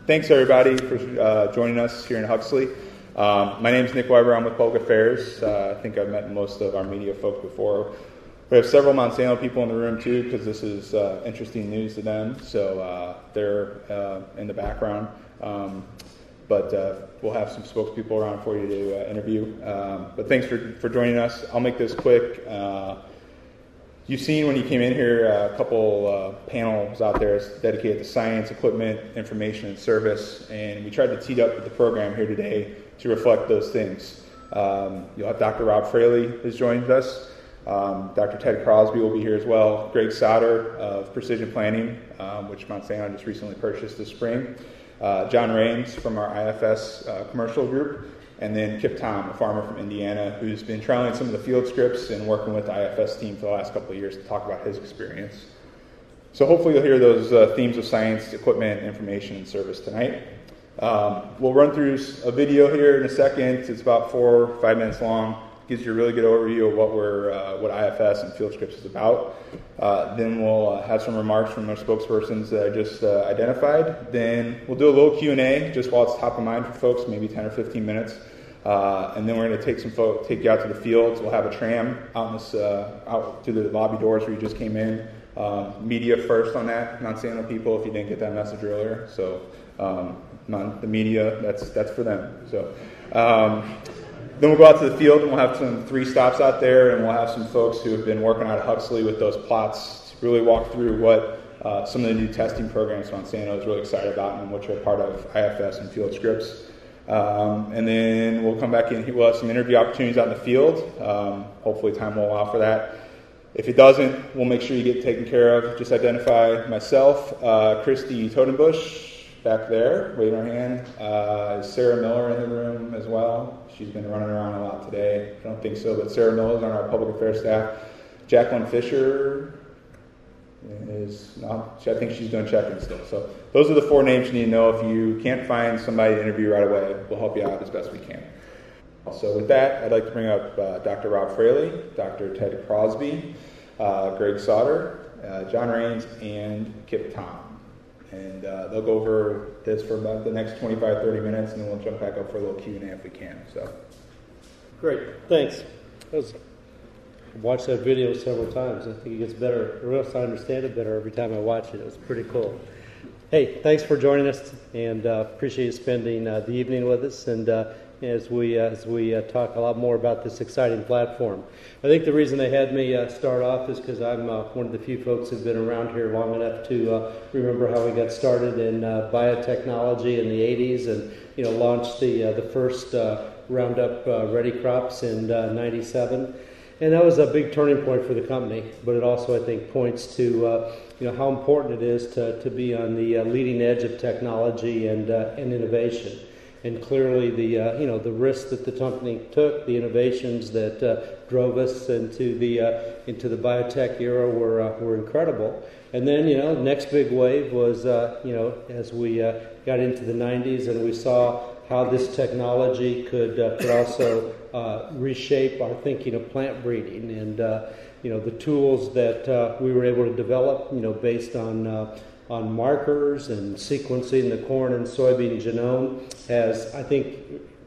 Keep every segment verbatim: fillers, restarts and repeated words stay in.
thanks everybody for uh, joining us here in Huxley. Um, my name is Nick Weber. I'm with Public Affairs. Uh, I think I've met most of our media folks before. We have several Monsanto people in the room too, because this is uh, interesting news to them. So uh, they're uh, in the background. Um, but uh, we'll have some spokespeople around for you to uh, interview. Um, but thanks for, for joining us. I'll make this quick. Uh, You've seen when you came in here uh, a couple uh, panels out there dedicated to science, equipment, information, and service, and we tried to tee up with the program here today to reflect those things. Um, you'll have Doctor Rob Fraley has joined us. Um, Doctor Ted Crosby will be here as well. Greg Sauter of Precision Planting, um, which Monsanto just recently purchased this spring. Uh, John Rains from our I F S uh, commercial group. And then Kip Tom, a farmer from Indiana, who's been trialing some of the field scripts and working with the I F S team for the last couple of years to talk about his experience. So hopefully you'll hear those uh, themes of science, equipment, information, and service tonight. Um, we'll run through a video here in a second. It's about four or five minutes long. Gives you a really good overview of what we're, uh, what I F S and field scripts is about. Uh, then we'll uh, have some remarks from our spokespersons that I just uh, identified. Then we'll do a little Q and A just while it's top of mind for folks, maybe ten or fifteen minutes. Uh, and then we're going to take some folk, take you out to the fields. We'll have a tram out, in this, uh, out to the lobby doors where you just came in. Um, media first on that, Monsanto people, if you didn't get that message earlier. So um, non, the media, that's that's for them. So. Um, Then we'll go out to the field and we'll have some three stops out there, and we'll have some folks who have been working out of Huxley with those plots to really walk through what uh, some of the new testing programs Monsanto is really excited about and which are part of I F S and field scripts. Um, and then we'll come back in. We'll have some interview opportunities out in the field. Um, hopefully time will allow for that. If it doesn't, we'll make sure you get taken care of. Just identify myself, uh, Christy Totenbush back there, waving her hand. Uh, is Sarah Miller in the room as well? She's been running around a lot today. I don't think so, but Sarah Miller is on our public affairs staff. Jacqueline Fisher is not, I think she's doing check-in still. So those are the four names you need to know. If you can't find somebody to interview right away, we'll help you out as best we can. So with that, I'd like to bring up uh, Doctor Rob Fraley, Doctor Ted Crosby, uh, Greg Sauter, uh, John Rains, and Kip Tom. And uh, they'll go over this for about the next twenty-five, thirty minutes, and then we'll jump back up for a little Q and A if we can. So, great, thanks. That was, I watched that video several times. I think it gets better. Or else I understand it better every time I watch it. It was pretty cool. Hey, thanks for joining us, and uh, appreciate you spending uh, the evening with us. And uh, as we uh, as we uh, talk a lot more about this exciting platform. I think the reason they had me uh, start off is because I'm uh, one of the few folks who've been around here long enough to uh, remember how we got started in uh, biotechnology in the eighties, and you know launched the uh, the first uh, Roundup uh, Ready crops in uh, ninety-seven, and that was a big turning point for the company. But it also, I think, points to uh, you know how important it is to to be on the uh, leading edge of technology and uh, and innovation. And clearly, the uh, you know the risks that the company took, the innovations that uh, drove us into the uh, into the biotech era were uh, were incredible. And then you know, next big wave was uh, you know as we uh, got into the nineties and we saw how this technology could uh, could also uh, reshape our thinking of plant breeding, and uh, you know the tools that uh, we were able to develop, you know, based on uh, on markers and sequencing the corn and soybean genome has, I think,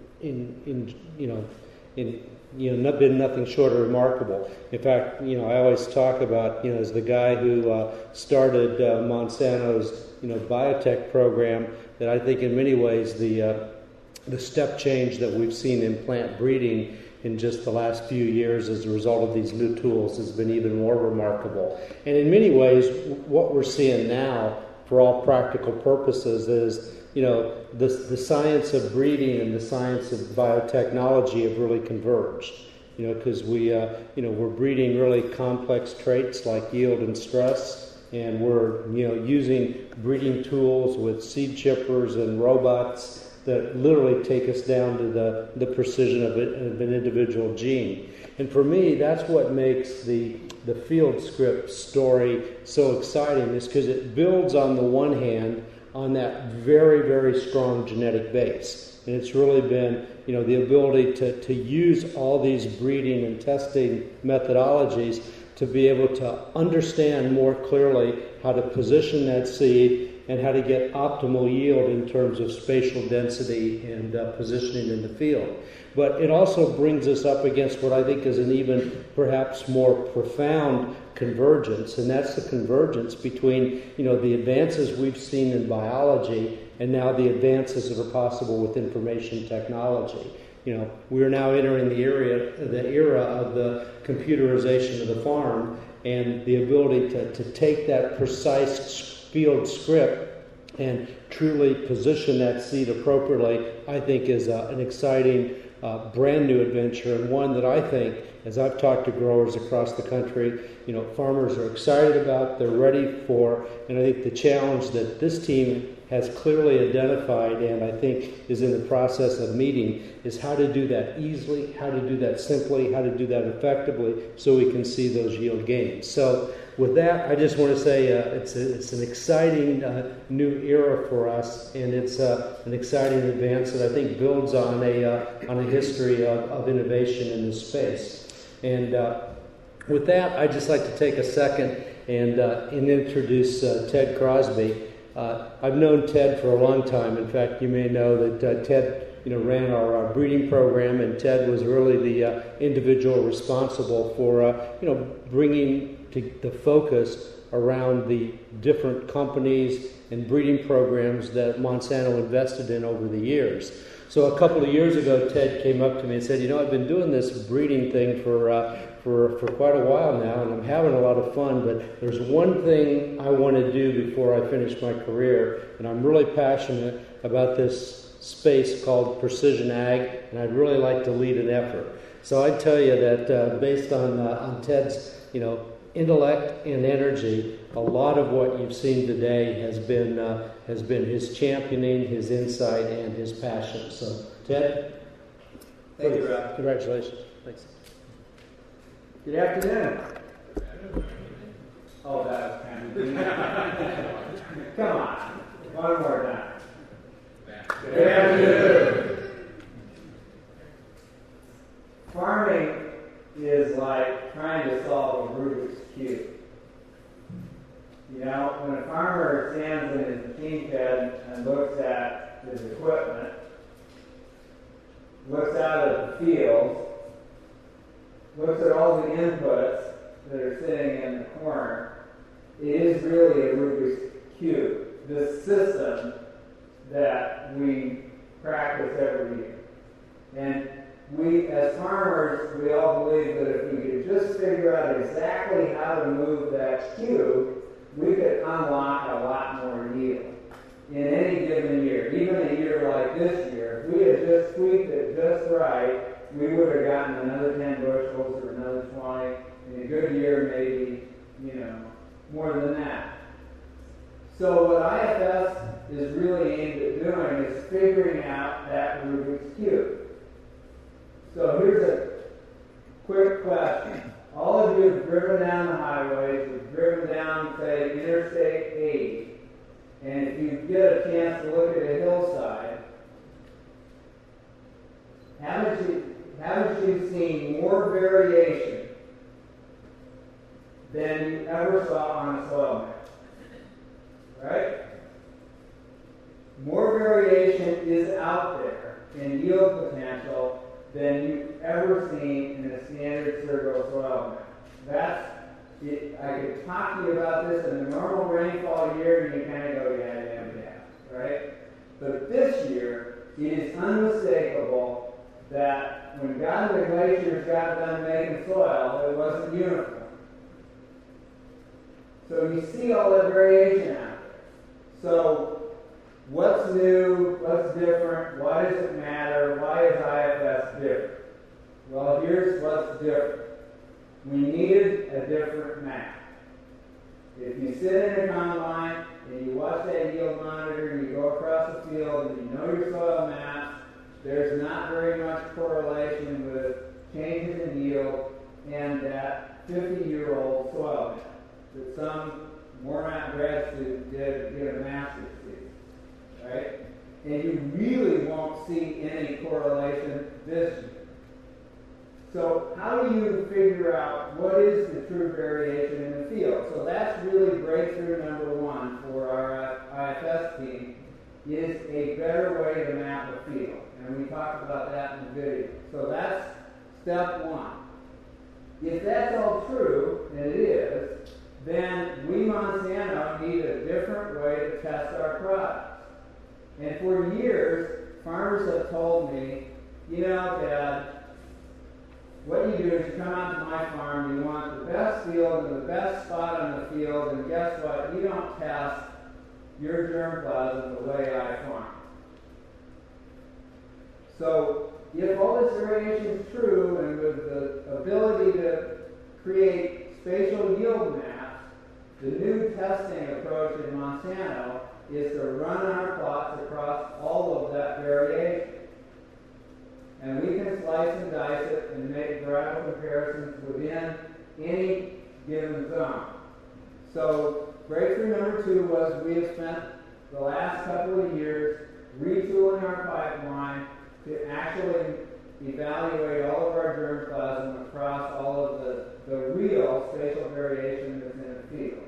in in you know in you know not been nothing short of remarkable. In fact, you know I always talk about you know as the guy who uh, started uh, Monsanto's you know biotech program, that I think in many ways the uh, the step change that we've seen in plant breeding in just the last few years as a result of these new tools has been even more remarkable. And in many ways, what we're seeing now, for all practical purposes, is, you know, the, the science of breeding and the science of biotechnology have really converged. You know, because we, uh, you know, we're breeding really complex traits like yield and stress, and we're, you know, using breeding tools with seed chippers and robots that literally take us down to the, the precision of, it, of an individual gene. And for me, that's what makes the, the field script story so exciting, is because it builds on the one hand on that very, very strong genetic base. And it's really been, you know, the ability to, to use all these breeding and testing methodologies to be able to understand more clearly how to position that seed and how to get optimal yield in terms of spatial density and uh, positioning in the field. But it also brings us up against what I think is an even perhaps more profound convergence, and that's the convergence between, you know, the advances we've seen in biology and now the advances that are possible with information technology. You know, we're now entering the area, the era of the computerization of the farm, and the ability to, to take that precise field script and truly position that seed appropriately, I think is uh, an exciting uh, brand new adventure, and one that I think, as I've talked to growers across the country, you know, farmers are excited about, they're ready for, and I think the challenge that this team has clearly identified and I think is in the process of meeting is how to do that easily, how to do that simply, how to do that effectively so we can see those yield gains. So with that, I just want to say uh, it's, a, it's an exciting uh, new era for us, and it's uh, an exciting advance that I think builds on a, uh, on a history of, of innovation in this space. And uh, with that, I'd just like to take a second and, uh, and introduce uh, Ted Crosby. Uh, I've known Ted for a long time. In fact, you may know that uh, Ted, you know, ran our, our breeding program, and Ted was really the uh, individual responsible for, uh, you know, bringing to the focus around the different companies and breeding programs that Monsanto invested in over the years. So a couple of years ago, Ted came up to me and said, you know, I've been doing this breeding thing for uh, for for quite a while now, and I'm having a lot of fun, but there's one thing I want to do before I finish my career, and I'm really passionate about this space called precision ag, and I'd really like to lead an effort. So I tell you that uh, based on uh, on Ted's, you know, intellect and energy, a lot of what you've seen today has been uh, has been his championing, his insight, and his passion. So, Ted, thank you, Rob. Congratulations. Thanks. Good afternoon. Oh, that was kind of come on, one more time. Good afternoon. Farming is like trying to solve a Rubik's Cube. You know, when a farmer stands in his machine shed and looks at his equipment, looks out at the field, looks at all the inputs that are sitting in the corner, it is really a Rubik's Cube, this system that we practice every year. And we, as farmers, we all believe that if we could just figure out exactly how to move that cube, we could unlock a lot more yield in any given year. Even a year like this year, if we had just tweaked it just right, we would have gotten another ten bushels or another twenty. In a good year, maybe, you know, more than that. So what I F S is really aimed at doing is figuring out that Rubik's Cube. So here's a quick question. All of you have driven down the highways, have driven down, say, Interstate eighty, and if you get a chance to look at a hillside, haven't you, haven't you seen more variation than you ever saw on a soil map? Right? More variation is out there in yield potential than you've ever seen in a standard Sergo soil map. That's it. I could talk to you about this in a normal rainfall year, and you kind of go, yeah, yeah, yeah, right? But this year, it is unmistakable that when God and the glaciers got done making soil, it wasn't uniform. So you see all that variation out there. So what's new? What's different? Why does it matter? Why is I F S different? Well, here's what's different. We needed a different map. If you sit in a combine and you watch that yield monitor and you go across the field and you know your soil map, there's not very much correlation with changes in yield and that fifty-year-old soil map that some worn-out grad student did get a master's in. Right? And you really won't see any correlation this year. So how do you figure out what is the true variation in the field? So that's really breakthrough number one for our I F S team is a better way to map a field. And we talked about that in the video. So that's step one. If that's all true, and it is, then we Monsanto need a different way to test our products. And for years, farmers have told me, you know, Dad, what you do is you come out to my farm, you want the best field and the best spot on the field, and guess what? You don't test your germplasm the way I farm. So, if all this variation is true, and with the ability to create spatial yield maps, the new testing approach in Monsanto is to run our plots across all of that variation. And we can slice and dice it and make graphical comparisons within any given zone. So breakthrough number two was we have spent the last couple of years retooling our pipeline to actually evaluate all of our germplasm across all of the, the real spatial variation that's in the field.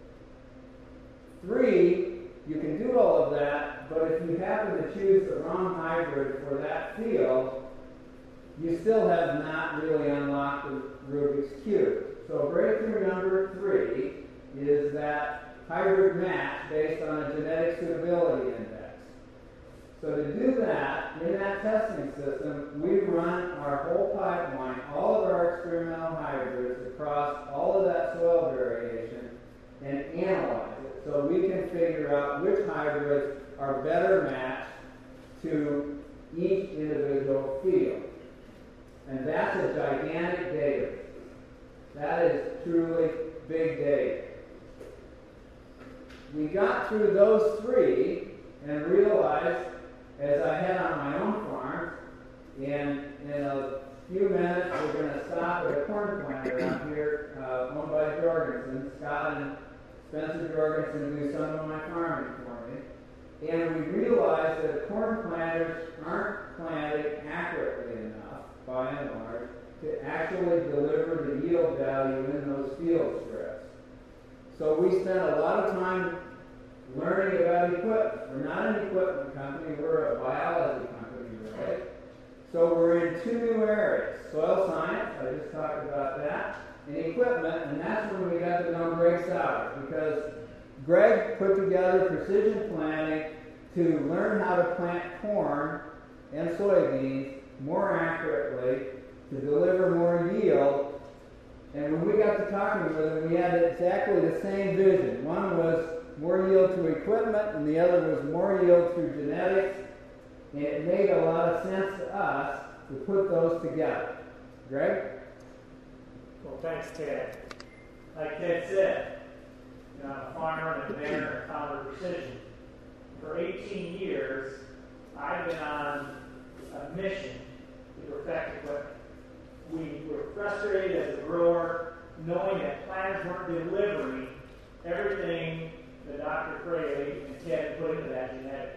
Three, you can do all of that, but if you happen to choose the wrong hybrid for that field, you still have not really unlocked the Rubik's Cube. So breakthrough number three is that hybrid match based on a genetic suitability index. So to do that, in that testing system, we run our whole pipeline, all of our experimental hybrids across all of that soil variation and analyze it so we can figure out which hybrids are better matched to each individual field. And that's a gigantic data. That is truly big data. We got through those three and realized, as I head on my own farm, in, in a few minutes we're going to stop at a corn planter out here uh, owned by Jorgensen. Scott and Spencer Jorgensen do some of my farming for me. And we realized that corn planters aren't planted accurately enough, by and large, to actually deliver the yield value in those field strips. So we spent a lot of time learning about equipment. We're not an equipment company, we're a biology company, right? So we're in two new areas. Soil science, I just talked about that, and equipment, and that's when we got to know Greg Sauer, because Greg put together precision planning to learn how to plant corn and soybeans more accurately to deliver more yield. And when we got to talking with him, we had exactly the same vision. One was more yield through equipment, and the other was more yield through genetics. And it made a lot of sense to us to put those together. Greg? Well, thanks, Ted. Like Ted said, you know, I'm a farmer and a inventor and founder of Precision. For eighteen years, I've been on a mission to perfect equipment. We were frustrated as a grower knowing that planters weren't delivering everything that Doctor Fraley and Ted put into that genetics.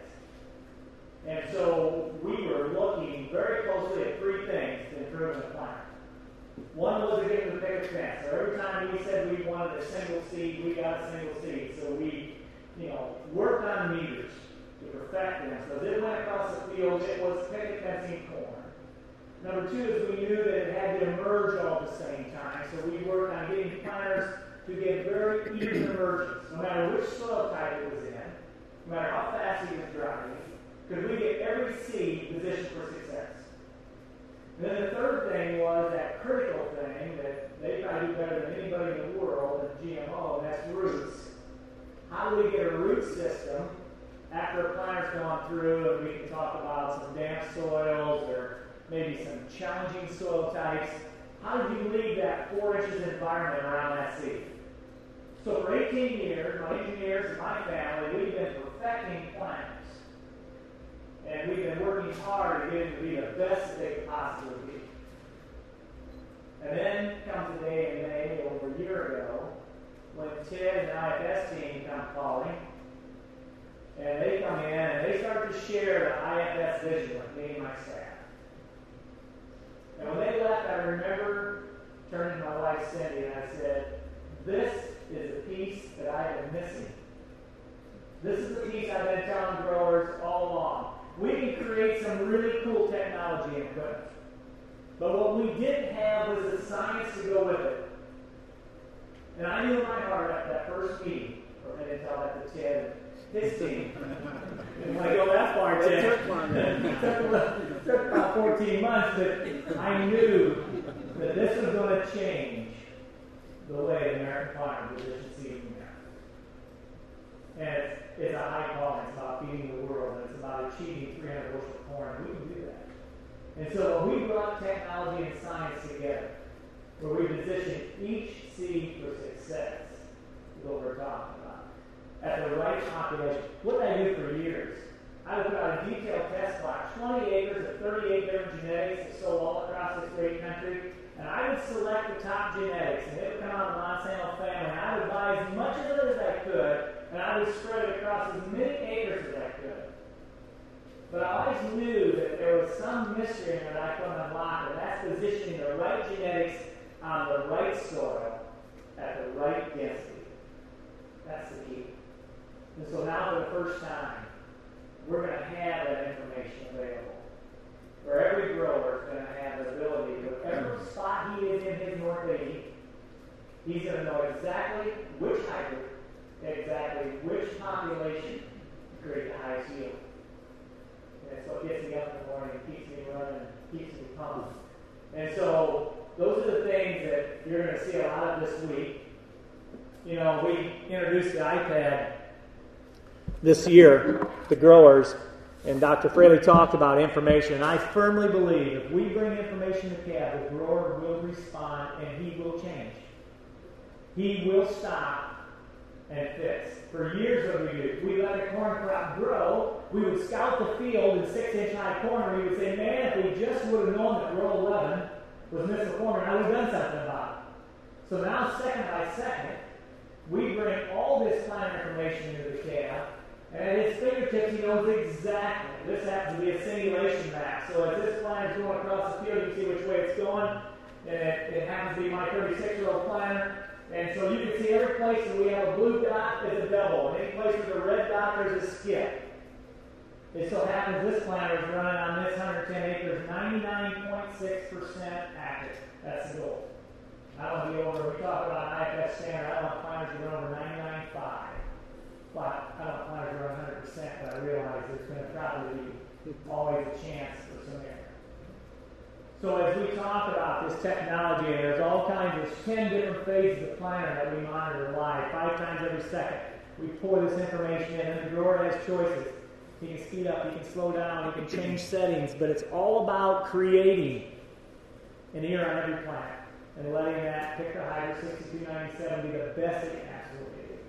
And so we were looking very closely at three things to improve the planter. One was to get the picket fence. So every time we said we wanted a single seed, we got a single seed. So we, you know, worked on meters to perfect them. So as it went across the field, it was picket fencing corn. Number two is we knew that it had to emerge all at the same time. So we worked on getting planters to get very even emergence, no matter which soil type it was in, no matter how fast he was driving, because we get every seed positioned for success. And then the third thing was that critical thing that they probably do better than anybody in the world in G M O, and that's roots. How do we get a root system after a planter's gone through, and we can talk about some damp soils or maybe some challenging soil types? How do you leave that four inches environment around that seed? So for eighteen years, my engineers and my family, we've been perfecting planters. And we've been working hard to get them to be the best that they could possibly be. And then comes the day in May, over a year ago, when Ted and the I F S team come calling, and they come in and they start to share the I F S vision with me and my staff. And when they left, I remember turning to my wife Cindy and I said, "This is the piece that I have been missing This is the piece I've been telling growers all along. We can create some really cool technology and equipment. But what we didn't have was the science to go with it. And I knew in my heart at that first meeting, or I didn't tell that to Ted and his team. Didn't want to go that far, Ted. It took long. It took about fourteen months, but I knew that this was going to change the way the American farmer positions seed in America. And it's, it's a high calling. It's about feeding the world, and it's about achieving three hundred bushel of corn. We can do that. And so when we brought technology and science together, where we position each seed for success, is what we're talking about, at the right population. What did I do for years? I would put out a detailed test box, twenty acres of thirty-eight different genetics that sold all across this great country, and I would select the top genetics, and it would come out of the Monsanto family, and I would buy as much of it as I could, and I would spread it across as many acres as I could. But I always knew that there was some mystery in it that I couldn't unlock, and that's positioning the right genetics on the right soil at the right density. That's the key. And so now for the first time, we're going to have that information available. Where every grower is going to have the ability, whatever spot he is in his North eighty, he's going to know exactly which hybrid, exactly which population to create the highest yield. And so it gets me up in the morning, keeps me running, keeps me pumping. And so those are the things that you're going to see a lot of this week. You know, we introduced the iPad this year to growers, and Doctor Fraley talked about information, and I firmly believe if we bring information to cab, the grower will respond and he will change. He will stop and fix. For years what we do, we let the corn crop grow, we would scout the field in six-inch high corn, and we would say, man, if we just would have known that row eleven was misperforming, I would have done something about it. So now, second by second, we bring all this planter information into the cab, and at his fingertips, he knows exactly. This happens to be a simulation map. So as this planter is going across the field, you can see which way it's going, and it, it happens to be my thirty-six-year-old planter. And so you can see every place that we have a blue dot is a double, and any place with a red dot, there's a skip. It so happens this planter is running on this one hundred ten acres, ninety-nine point six percent active. That's the goal. I don't want to be over, we talk about I F S standard, I don't want planters to run over ninety-nine point five. But I don't want planters to run one hundred percent, but I realize there's going to probably be always a chance for some error. So as we talk about this technology, and there's all kinds of ten different phases of planter that we monitor live, five times every second. We pour this information in, and the grower has choices. He can speed up, he can slow down, he can change settings, but it's all about creating an ear on every plant and letting that pick the hybrid sixty-two ninety-seven be the best it can absolutely be.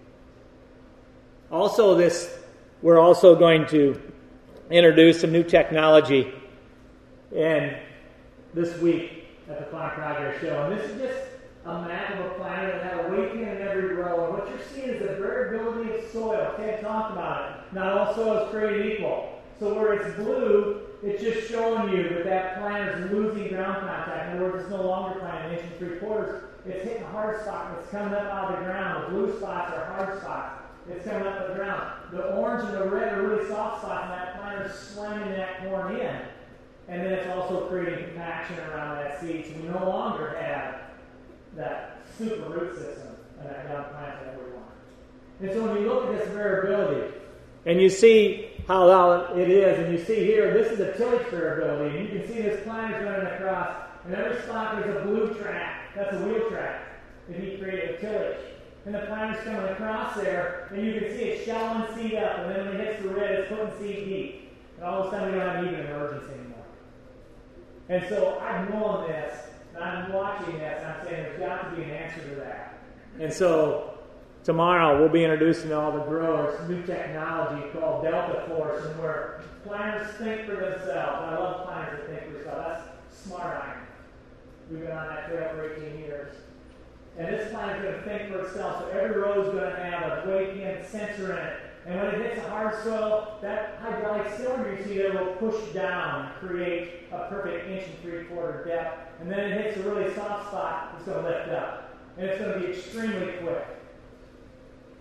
Also, this we're also going to introduce some new technology and this week at the Farm Progress Show. And this is just a map of a planter that had a weight pin in every row. And what you're seeing is the variability of soil. Ted talked about it. Not all soil is created equal. So where it's blue, it's just showing you that that planter is losing ground contact. In other words, it's no longer planting an inch and three quarters. It's hitting a hard spot and it's coming up out of the ground. The blue spots are hard spots. It's coming up out of the ground. The orange and the red are really soft spots, and that planter is slamming that corn in. And then it's also creating compaction around that seed, so we no longer have that super root system and that young plant that we want. And so when you look at this variability, and you see how it is, and you see here, this is a tillage variability, and you can see this plant is running across, and every spot there's a blue track, that's a wheel track that he created a tillage. And the planter's coming across there, and you can see it shallowing seed up, and then when it hits the red, it's putting seed deep. And all of a sudden we don't have even an emergency anymore. And so I'm knowing this, and I'm watching this, and I'm saying there's got to be an answer to that. And so tomorrow we'll be introducing to all the growers new technology called Delta Force, and where planters think for themselves. I love planters that think for themselves. That's smart iron. We've been on that trail for eighteen years. And this planter is going to think for itself, so every row is going to have a weight in sensor in it. And when it hits a hard soil, that hydraulic cylinder you see there will push down and create a perfect inch and three-quarter depth. And then it hits a really soft spot, it's going to lift up. And it's going to be extremely quick.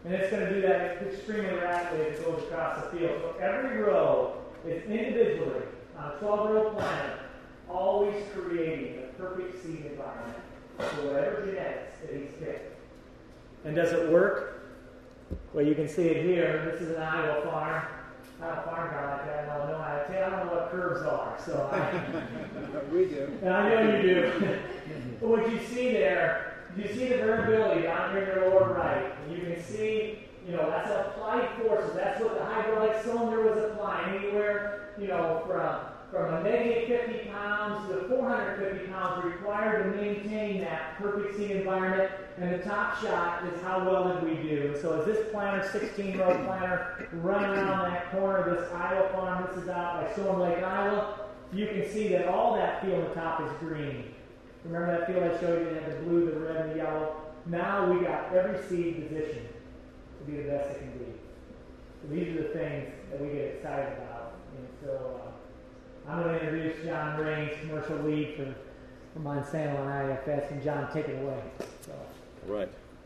And it's going to do that extremely rapidly as it goes across the field. So every row is individually, on a twelve-row planter, always creating the perfect seed environment for whatever genetics that he's picked. And does it work? Well, you can see it here. This is an Iowa farm. I don't farm down like that in Illinois. I tell you, I don't know what curves are. So I, We do. and I know you do. But what you see there, you see the variability down here in your lower right. And you can see, you know, that's applied forces. That's what the hydraulic cylinder was applying. Anywhere, you know, from from a negative fifty pounds to four hundred fifty pounds required to maintain that perfect seed environment. And the top shot is how well did we do. So as this planter, sixteen-row planter, run around that corner of this Iowa farm, this is out by Storm Lake, Iowa, you can see that all that field on the top is green. Remember that field I showed you that had the blue, the red, and the yellow? Now we got every seed positioned to be the best it can be. So these are the things that we get excited about. And so uh, I'm going to introduce John Raines, commercial lead for, for Monsanto and I F S, and John, take it away. So. Right.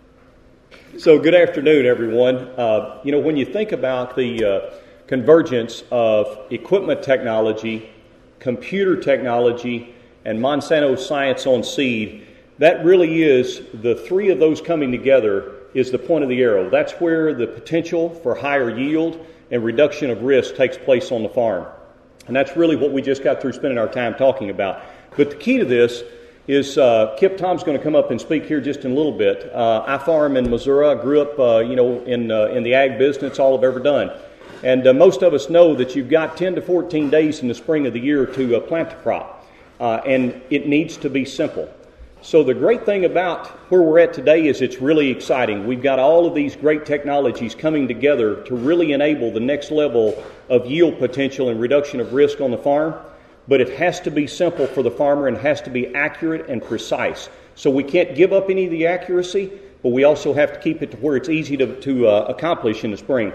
So good afternoon, everyone. Uh, you know, when you think about the uh, convergence of equipment technology, computer technology, and Monsanto science on seed, that really is, the three of those coming together is the point of the arrow. That's where the potential for higher yield and reduction of risk takes place on the farm. And that's really what we just got through spending our time talking about. But the key to this is uh, Kip Tom's going to come up and speak here just in a little bit. Uh, I farm in Missouri. I grew up, uh, you know, in uh, in the ag business. It's all I've ever done. And uh, most of us know that you've got ten to fourteen days in the spring of the year to uh, plant the crop. Uh, and it needs to be simple. So the great thing about where we're at today is it's really exciting. We've got all of these great technologies coming together to really enable the next level of yield potential and reduction of risk on the farm. But it has to be simple for the farmer and has to be accurate and precise. So we can't give up any of the accuracy, but we also have to keep it to where it's easy to, to uh, accomplish in the spring.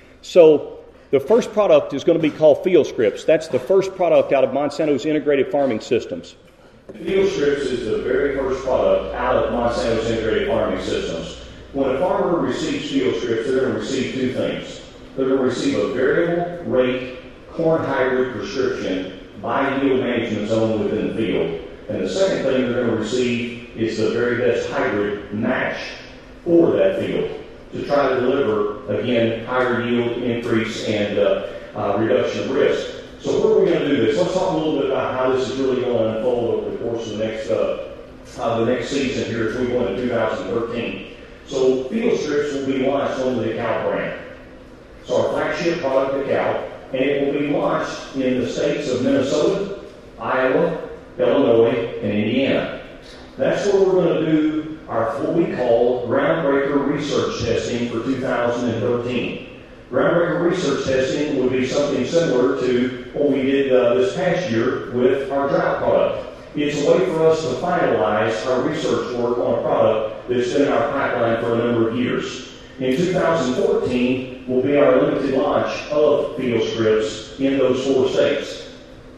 So the first product is going to be called FieldScripts. That's the first product out of Monsanto's integrated farming systems. FieldScripts is the very first product out of Monsanto's integrated farming systems. When a farmer receives FieldScripts, they're going to receive two things. They're going to receive a variable rate corn hybrid prescription by yield management zone within the field. And the second thing they're going to receive is the very best hybrid match for that field to try to deliver, again, higher yield increase and uh, uh, reduction of risk. So where are we going to do this? Let's talk a little bit about how this is really going to unfold over the course of the next uh, uh, the next season here as we go into two thousand thirteen. So FieldScripts will be launched under the Cal brand. So our flagship product, the Cal, and it will be launched in the states of Minnesota, Iowa, Illinois, and Indiana. That's where we're going to do our what we call groundbreaker research testing for two thousand thirteen. Groundbreaker research testing would be something similar to what we did uh, this past year with our drought product. It's a way for us to finalize our research work on a product that's been in our pipeline for a number of years. In two thousand fourteen will be our limited launch of FieldScripts in those four states.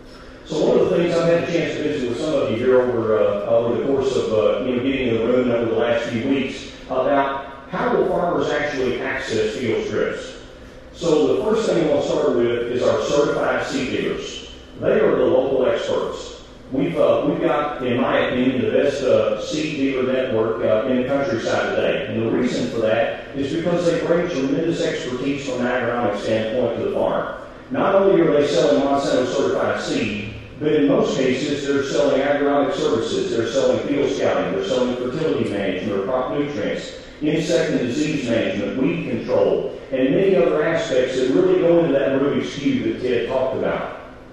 So one of the things I've had a chance to visit with some of you here over uh, over the course of uh, you know getting in the room over the last few weeks about how will farmers actually access FieldScripts. So the first thing I want to start with is our certified seed dealers. They are the local experts. We've uh, we've got, in my opinion, the best uh, seed dealer network uh, in the countryside today. And the reason for that is because they bring tremendous expertise from an agronomic standpoint to the farm. Not only are they selling Monsanto certified seed, but in most cases they're selling agronomic services. They're selling field scouting. They're selling fertility management or crop nutrients, insect and disease management, weed control, and many other aspects that really go into that Rubik's Cube that Ted talked about.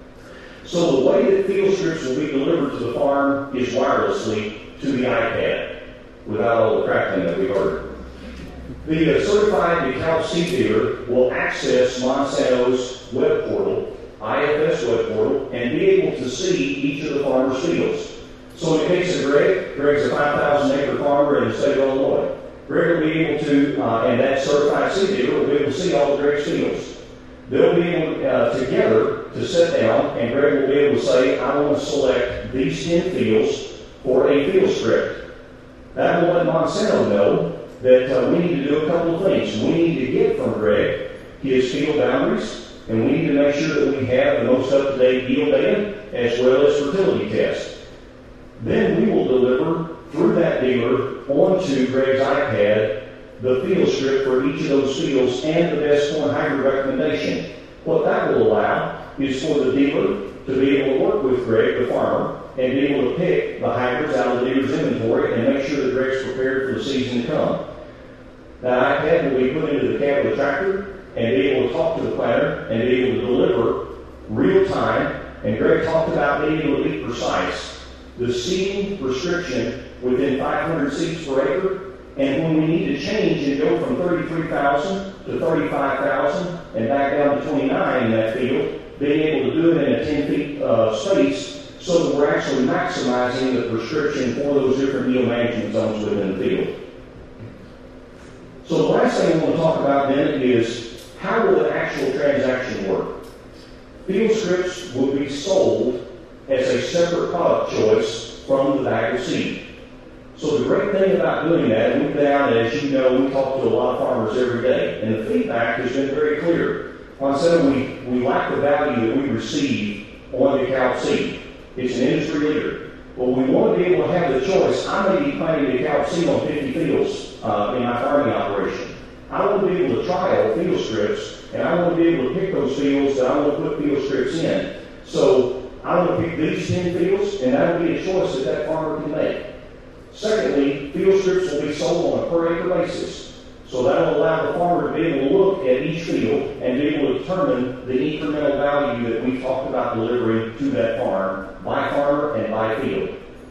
So the way that FieldScripts will be delivered to the farm is wirelessly to the iPad, without all the crackling that we heard. The uh, certified DeKalb seed dealer will access Monsanto's web portal, I F S web portal, and be able to see each of the farmer's fields. So in the case of Greg, Greg's a five thousand acre farmer in the state of Illinois. Greg will be able to, uh, and that certified seed dealer will be able to see all of Greg's fields. They'll be able uh, together to sit down, and Greg will be able to say, I want to select these ten fields for a FieldScript. That will let Monsanto know that uh, we need to do a couple of things. We need to get from Greg his field boundaries, and we need to make sure that we have the most up-to-date yield data as well as fertility tests. Then we will deliver through that dealer onto Greg's iPad the field script for each of those fields and the best corn hybrid recommendation. What that will allow is for the dealer to be able to work with Greg, the farmer, and be able to pick the hybrids out of the dealer's inventory and make sure that Greg's prepared for the season to come. That iPad will be put into the cab of the tractor and be able to talk to the planter and be able to deliver real time. And Greg talked about being able to be precise. The seeding restriction within five hundred seeds per acre, and when we need to change and go from thirty-three thousand to thirty-five thousand and back down to twenty-nine in that field, being able to do it in a ten feet uh, space so that we're actually maximizing the prescription for those different yield management zones within the field. So the last thing I want to talk about then is how will the actual transaction work? Field scripts will be sold as a separate product choice from the bag of seed. So the great thing about doing that, and we've been out, as you know, we talk to a lot of farmers every day, and the feedback has been very clear. On some, we, we like the value that we receive on the DeKalb seed. It's an industry leader. Well, we want to be able to have the choice. I may be planting DeKalb seed on fifty fields uh, in my farming operation. I want to be able to trial field strips, and I want to be able to pick those fields that I want to put field strips in. So I want to pick these ten fields, and that will be a choice that that farmer can make. Secondly, field strips will be sold on a per acre basis. So that will allow the farmer to be able to look at each field and be able to determine the incremental value that we've talked about delivering to that farm, by farmer and by field.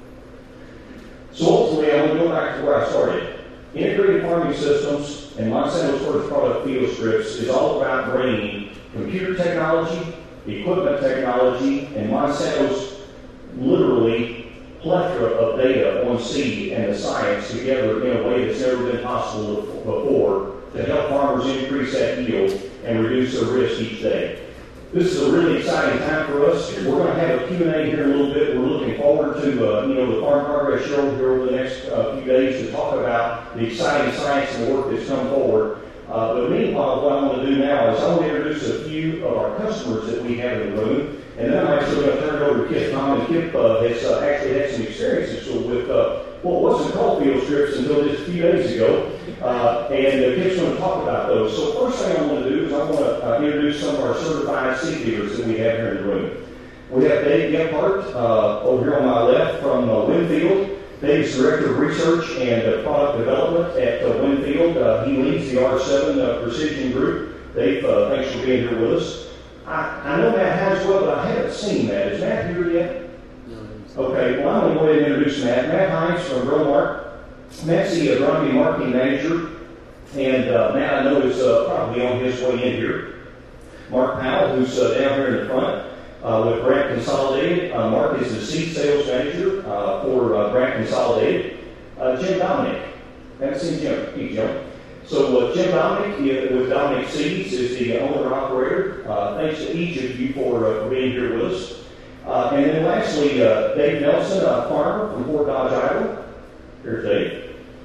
So ultimately, I want to go back to where I started. Integrated farming systems and Monsanto's first product, field strips, is all about bringing computer technology, equipment technology, and Monsanto's literally plethora of data on seed and the science together in a way that's never been possible before to help farmers increase that yield and reduce their risk each day. This is a really exciting time for us. We're going to have a Q and A here in a little bit. We're looking forward to uh, you know the Farm Progress Show here over the next uh, few days to talk about the exciting science and the work that's come forward. Uh, but meanwhile, what I want to do now is I want to introduce a few of our customers that we have in the room. And then I'm actually going to turn it over to Kip Tom, and Kip uh, has uh, actually had some experiences so with uh, what wasn't called field strips until just a few days ago. Uh, and uh, Kip's going to talk about those. So first thing I want to do is I want to uh, introduce some of our certified seed dealers that we have here in the room. We have Dave Gephardt uh, over here on my left from uh, Winfield. Dave's Director of Research and uh, Product Development at uh, Winfield. Uh, he leads the R seven uh, Precision Group. Dave, uh, thanks for being here with us. I, I know Matt has well, but I haven't seen Matt. Is Matt here yet? No. Okay, well, I'm going to go ahead and introduce Matt. Matt Hines from Growmark. Matt's the agronomy marketing manager, and uh, Matt, I know, is uh, probably on his way in here. Mark Powell, who's uh, down here in the front uh, with Grant Consolidated. Uh, Mark is the seed sales manager uh, for uh, Grant Consolidated. Uh, Jim Dominic. I haven't seen Jim. Hey, Jim. So uh, Jim Dominic uh, with Dominic Seeds is the owner-operator. Uh, thanks to each of you for, uh, for being here with us. Uh, and then lastly, uh, Dave Nelson, a farmer from Fort Dodge, Iowa. Here's Dave.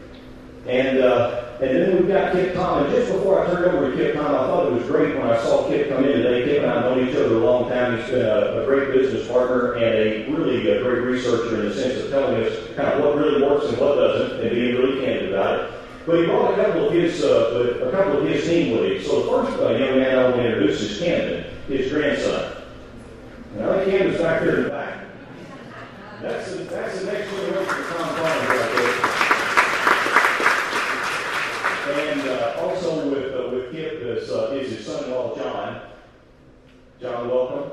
And uh, and then we've got Kip Tom. And just before I turned over to Kip Tom, I thought it was great when I saw Kip come in today. Kip and I have known each other a long time. He's been a, a great business partner and a really a great researcher in the sense of telling us kind of what really works and what doesn't and being really candid about it. But he brought a couple of his uh, a couple of his team with him. So the first uh, young man I want to introduce is Camden, his grandson. Now that Camden's back there in the back. That's the, that's the next generation of Tom Farmer right there. And uh, also with uh, with Kip is, uh, is his son-in-law John. John, welcome.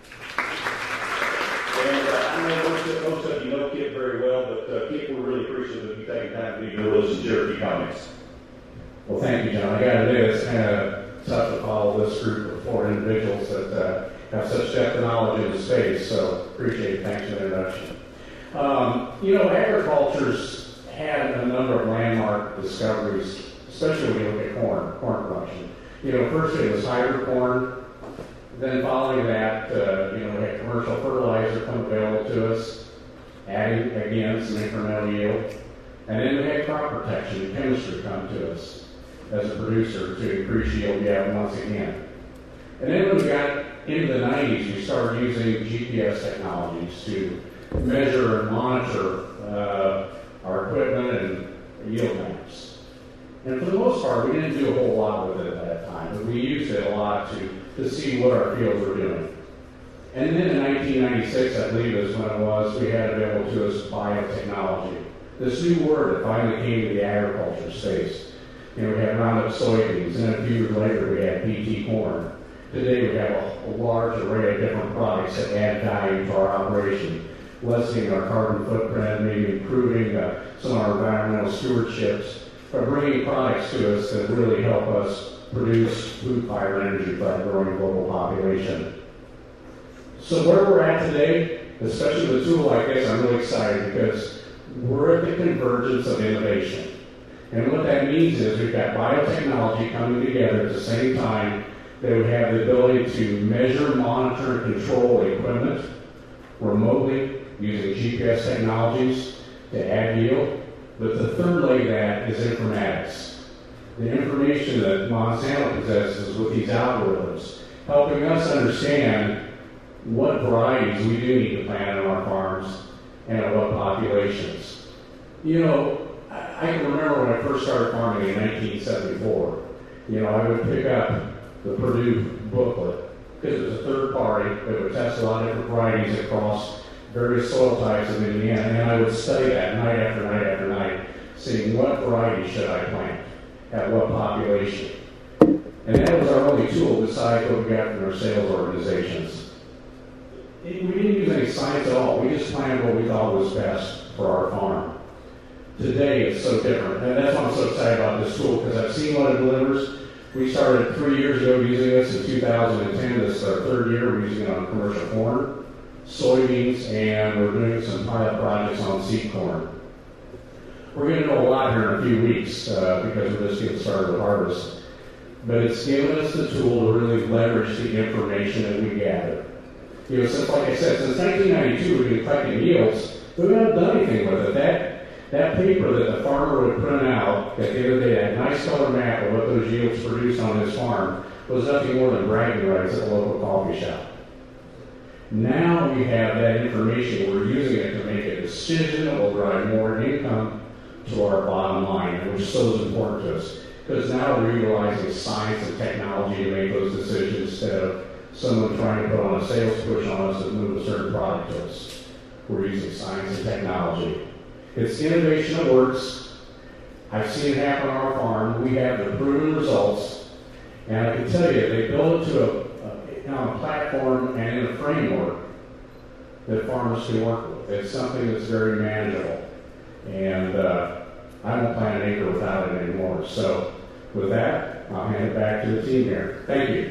And uh, I know most of, most of you know Kip very well, but uh, Kip, we're really appreciative of you taking time to be here with us and share a few comments. Well, thank you, John. I got to admit, it's kind of tough to follow this group of four individuals that uh, have such depth of knowledge in the space, so appreciate it. Thanks for the introduction. Um, you know, agriculture's had a number of landmark discoveries, especially when you look at corn, corn production. You know, first it was hybrid corn. Then following that, uh, you know, we had commercial fertilizer come available to us, adding, again, some incremental yield. And then we had crop protection and chemistry come to us as a producer to increase yield yet once again. And then when we got into the nineties, we started using G P S technologies to measure and monitor uh, our equipment and yield maps. And for the most part, we didn't do a whole lot with it at that time, but we used it a lot to, to see what our fields were doing. And then in nineteen ninety-six, I believe is when it was, we had available to us biotechnology. This new word that finally came to the agriculture space. You know, we had Roundup soybeans, and then a few years later we had B T corn. Today we have a, a large array of different products that add value to our operation, lessening our carbon footprint, maybe improving uh, some of our environmental stewardships, but bringing products to us that really help us produce food, fire, and energy for our growing global population. So where we're at today, especially with a tool like this, I'm really excited because we're at the convergence of innovation. And what that means is we've got biotechnology coming together at the same time that we have the ability to measure, monitor, and control equipment remotely using G P S technologies to add yield. But the third leg of that is informatics. The information that Monsanto possesses with these algorithms, helping us understand what varieties we do need to plant on our farms and at what populations. You know, I, I can remember when I first started farming in nineteen seventy-four, you know, I would pick up the Purdue booklet because it was a third party that would test a lot of different varieties across various soil types in Indiana, and I would study that night after night after night, seeing what variety should I plant at what population. And that was our only tool besides what we got from our sales organizations. We didn't use any science at all. We just planted what we thought was best for our farm. Today, it's so different. And that's why I'm so excited about this tool, because I've seen what it delivers. We started three years ago using this in two thousand ten. This is our third year. We're using it on commercial corn, soybeans, and we're doing some pilot projects on seed corn. We're going to know a lot here in a few weeks uh, because we're just getting started with harvest. But it's given us the tool to really leverage the information that we gather. You know, since, like I said, since nineteen ninety-two, we've been collecting yields, but we haven't done anything with it. That that paper that the farmer would print out at the end of the day, that nice color map of what those yields produced on his farm, was nothing more than bragging rights at the local coffee shop. Now we have that information. We're using it to make a decision that will drive more income to our bottom line, which is so important to us. Because now we're utilizing science and technology to make those decisions instead of someone trying to put on a sales push on us to move a certain product to us. We're using science and technology. It's innovation that works. I've seen it happen on our farm. We have the proven results. And I can tell you, they build it to a, a, on a platform and in a framework that farmers can work with. It's something that's very manageable. And uh, I won't plant an acre without it anymore. So with that, I'll hand it back to the team here. Thank you.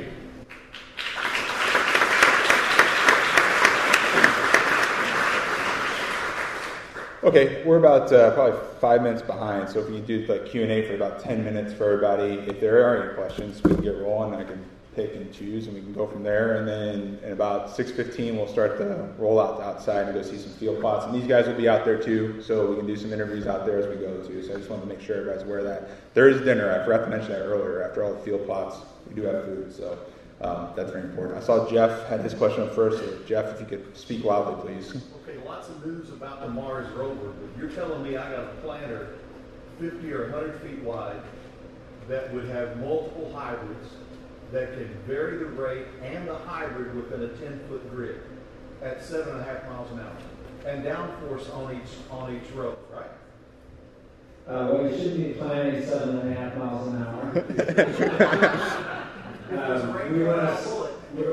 Okay, we're about uh, probably five minutes behind, so if you do like Q and A for about ten minutes for everybody, if there are any questions, we can get rolling. I can pick and choose, and we can go from there. And then in about six fifteen, we'll start the rollout outside and go see some field plots. And these guys will be out there too, so we can do some interviews out there as we go too. So I just wanted to make sure everybody's aware of that. There is dinner. I forgot to mention that earlier. After all the field plots, we do have food, so um, that's very important. I saw Jeff had his question up first. So Jeff, if you could speak loudly, please. Okay, lots of news about the Mars rover, but you're telling me I got a planter fifty or one hundred feet wide that would have multiple hybrids that could vary the rate and the hybrid within a ten-foot grid at seven and a half miles an hour, and downforce on each on each row, right? Uh, well, we should be planning seven and a half miles an hour. um, we want to.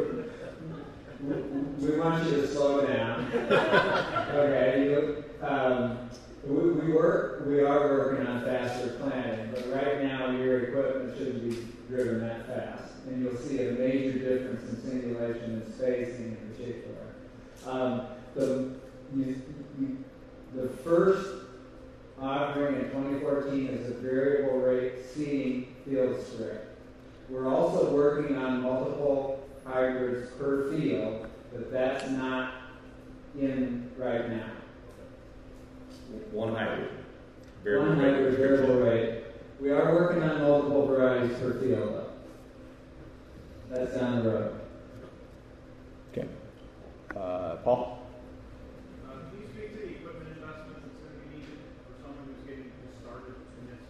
We want you to slow down. Okay, you, um, we, we work. We are working on faster planning, but right now your equipment shouldn't be driven that fast, and you'll see a major difference in singulation and spacing in particular. Um, the you, you, the first offering in twenty fourteen is a variable rate seeding field strip. We're also working on multiple hybrids per field, but that's not in right now. One hybrid. Variable one rate. hybrid variable rate. We are working on multiple varieties per field, though. That's down the road. Okay. Uh, Paul? Uh, can you speak to the equipment investment that's going to be needed for someone who's getting just started in this?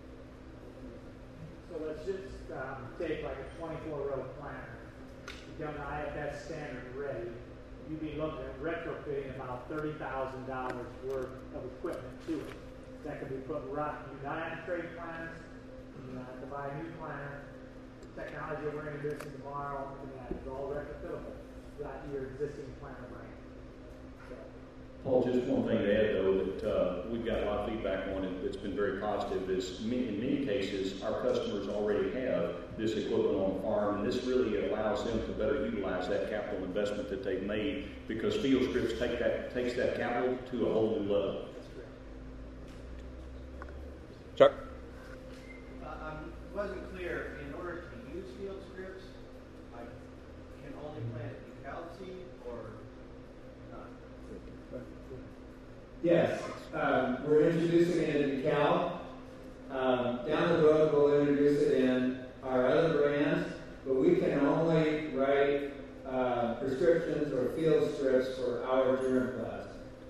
So let's just um, take like a twenty-four row planter. You've got an I F S standard ready. You'd be looking at retrofitting about thirty thousand dollars worth of equipment to it. That could be put right. You do not have to trade planters. You don't have to buy a new planter. The technology we're introducing tomorrow and that is all retrofittable throughout your existing planter brand. So, Paul, just one thing to add, though, that uh, we've got a lot of feedback on it that's been very positive is me- in many cases, our customers already have this equipment on the farm, and this really allows them to better utilize that capital investment that they've made because Field Scripts take that, takes that capital to a whole new level. Chuck? Uh, I wasn't clear. In order to use Field Scripts, I can only plant decal seed or not? Yes, um, we're introducing it in decal. Um, down the road, we'll introduce it in our other brands, but we can only write uh, prescriptions or field strips for our germplasm.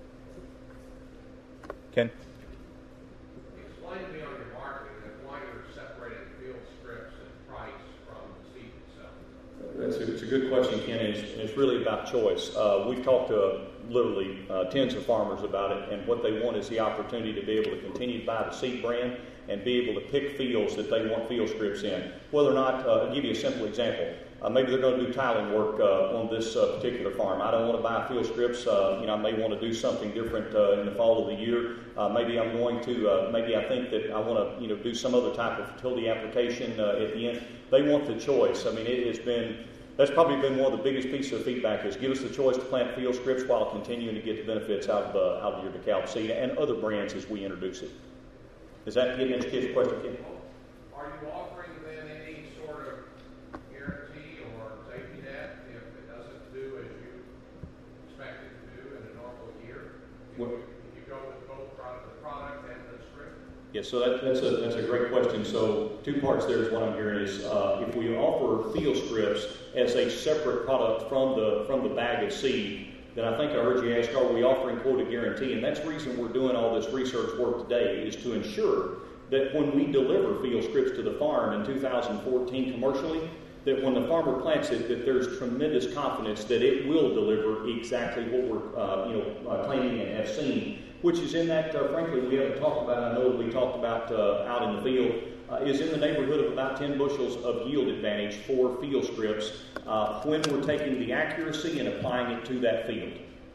Ken? Explain to me on your marketing and why you're separating field strips and price from the seed itself. That's a, it's a good question, Ken, and it's, and it's really about choice. Uh, we've talked to literally uh, tens of farmers about it, and what they want is the opportunity to be able to continue to buy the seed brand and be able to pick fields that they want Field Scripts in. Whether or not, uh, I'll give you a simple example. Uh, maybe they're going to do tiling work uh, on this uh, particular farm. I don't want to buy Field Scripts. Uh, you know, I may want to do something different uh, in the fall of the year. Uh, maybe I'm going to, uh, maybe I think that I want to, you know, do some other type of fertility application uh, at the end. They want the choice. I mean, it has been, that's probably been one of the biggest pieces of feedback is give us the choice to plant Field Scripts while continuing to get the benefits out of, uh, out of your DeKalb seed and other brands as we introduce it. Does that get into Kid's question, Kid? Are you offering then any sort of guarantee or safety net if it doesn't do as you expect it to do in a normal year? If, What? you, if you go with both product, the product and the script? Yeah, so that, that's a that's a great question. So two parts there is what I'm hearing is uh, if we offer Field Scripts as a separate product from the from the bag of seed, then I think I heard you ask, are we offering quota guarantee? And that's the reason we're doing all this research work today is to ensure that when we deliver Field Scripts to the farm in two thousand fourteen commercially, that when the farmer plants it, that there's tremendous confidence that it will deliver exactly what we're uh, you know uh, claiming and have seen, which is in that, uh, frankly, we haven't talked about, I know that we talked about uh, out in the field, uh, is in the neighborhood of about ten bushels of yield advantage for Field Scripts uh, when we're taking the accuracy and applying it to that field.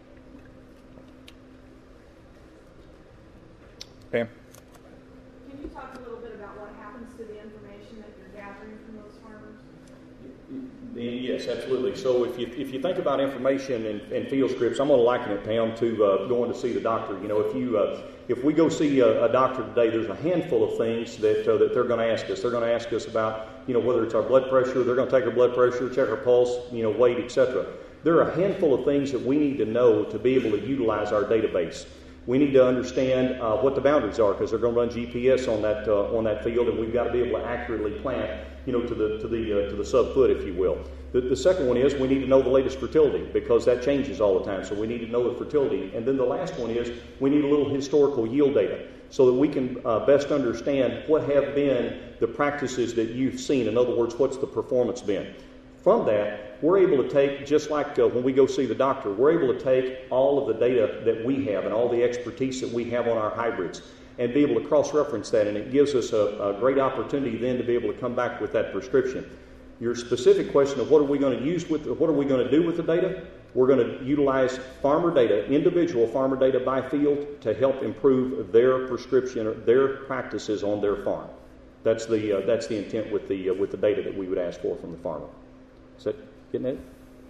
Pam? Can you talk a little bit about what happens to the information that you're gathering from those farmers? Yes, absolutely. So if you if you think about information and, and Field Scripts, I'm going to liken it, Pam, to uh, going to see the doctor. You know, if you uh, if we go see a, a doctor today, there's a handful of things that uh, that they're going to ask us. They're going to ask us about, you know, whether it's our blood pressure. They're going to take our blood pressure, check our pulse, you know, weight, et cetera. There are a handful of things that we need to know to be able to utilize our database. We need to understand uh, what the boundaries are because they're going to run G P S on that uh, on that field, and we've got to be able to accurately plant, you know, to the to the uh, to the sub foot, if you will. The, the second one is we need to know the latest fertility because that changes all the time. So we need to know the fertility, and then the last one is we need a little historical yield data so that we can uh, best understand what have been the practices that you've seen. In other words, what's the performance been? From that, we're able to take, just like uh, when we go see the doctor, we're able to take all of the data that we have and all the expertise that we have on our hybrids and be able to cross-reference that, and it gives us a, a great opportunity then to be able to come back with that prescription. Your specific question of what are we going to use with, what are we going to do with the data? We're going to utilize farmer data, individual farmer data by field, to help improve their prescription or their practices on their farm. That's the uh, that's the intent with the uh, with the data that we would ask for from the farmer. Is that getting it?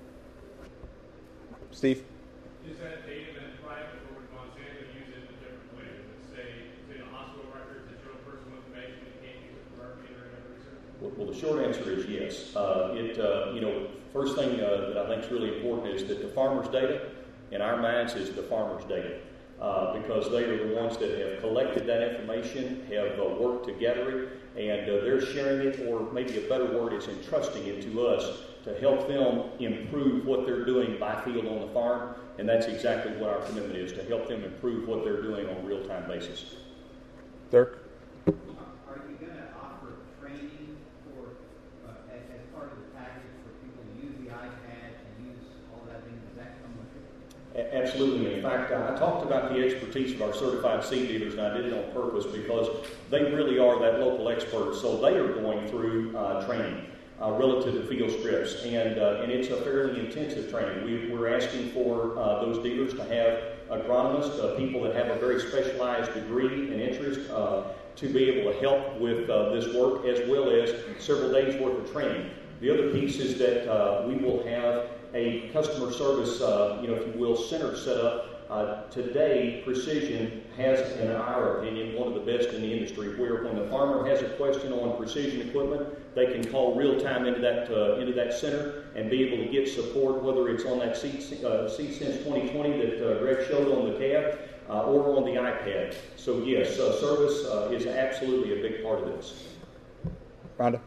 Steve? Is that data then private, or would Monsanto use it in a different way? Does it say it's in hospital records that show personal information that can't use it for marketing or any research? Well, well, the short answer is yes. Uh, it uh, you know, first thing uh, that I think is really important is that the farmer's data, in our minds, is the farmer's data. uh, because they are the ones that have collected that information, have uh, worked to gather it, and uh, they're sharing it, or maybe a better word is entrusting it to us to help them improve what they're doing by field on the farm, and that's exactly what our commitment is, to help them improve what they're doing on a real-time basis. Dirk? Are you going to offer training for uh, as, as part of the package for people to use the iPad and use all that thing? Does that come with it? Absolutely. In fact, I talked about the expertise of our certified seed dealers, and I did it on purpose because they really are that local expert. So they are going through uh, training uh, relative to field scripts, and uh, and it's a fairly intensive training. We, we're asking for uh, those dealers to have agronomists, uh, people that have a very specialized degree and interest, uh, to be able to help with uh, this work, as well as several days worth of training. The other piece is that uh, we will have a customer service, uh, you know, if you will, center set up. Uh, today, Precision has, in our opinion, one of the best in the industry, where when the farmer has a question on precision equipment, they can call real time into that uh, into that center and be able to get support, whether it's on that Seed, uh, Seed Sense twenty twenty that uh, Greg showed on the cab, uh, or on the iPad. So yes, uh, service uh, is absolutely a big part of this. Rhonda?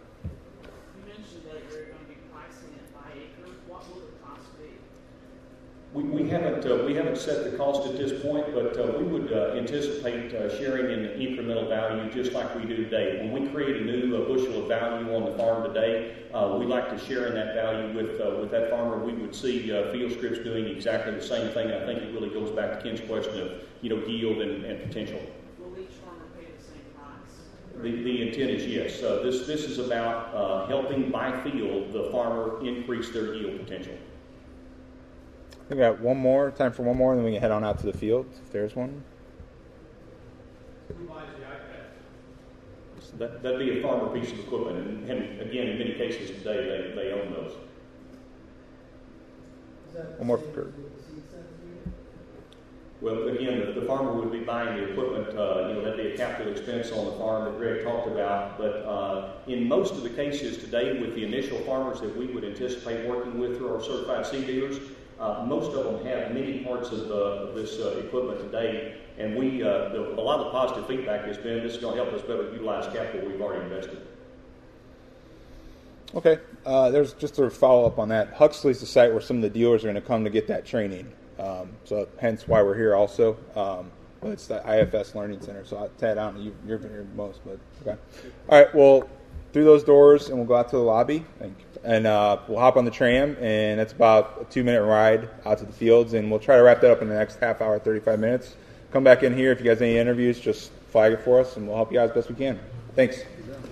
We, we haven't uh, we haven't set the cost at this point, but uh, we would uh, anticipate uh, sharing in incremental value just like we do today. When we create a new uh, bushel of value on the farm today, uh, we like to share in that value with uh, with that farmer. We would see uh, Field Scripts doing exactly the same thing. And I think it really goes back to Ken's question of you know yield and, and potential. Will each farmer pay the same price? The, the intent is yes. Uh, this this is about uh, helping by field the farmer increase their yield potential. We got one more, time for one more, and then we can head on out to the field, if there's one. Who buys the iPad? So that, that'd be a farmer piece of equipment, and, and again, in many cases today, they, they own those. One more for Kurt. Well, again, the, the farmer would be buying the equipment, uh, you know, that'd be a capital expense on the farm that Greg talked about, but uh, in most of the cases today, with the initial farmers that we would anticipate working with through our certified seed dealers, Uh, most of them have many parts of, uh, of this uh, equipment today, and we uh, the, a lot of the positive feedback has been this is going to help us better utilize capital we've already invested. Okay, uh, there's just a follow-up on that. Huxley's the site where some of the dealers are going to come to get that training, um, so hence why we're here also. Um, but it's the I F S Learning Center, so Ted, I don't know, you, you're been here most, but okay. All right, well, through those doors, and we'll go out to the lobby. Thank you. And uh, we'll hop on the tram, and that's about a two-minute ride out to the fields, and we'll try to wrap that up in the next half hour, thirty-five minutes. Come back in here. If you guys have any interviews, just flag it for us, and we'll help you out as best we can. Thanks.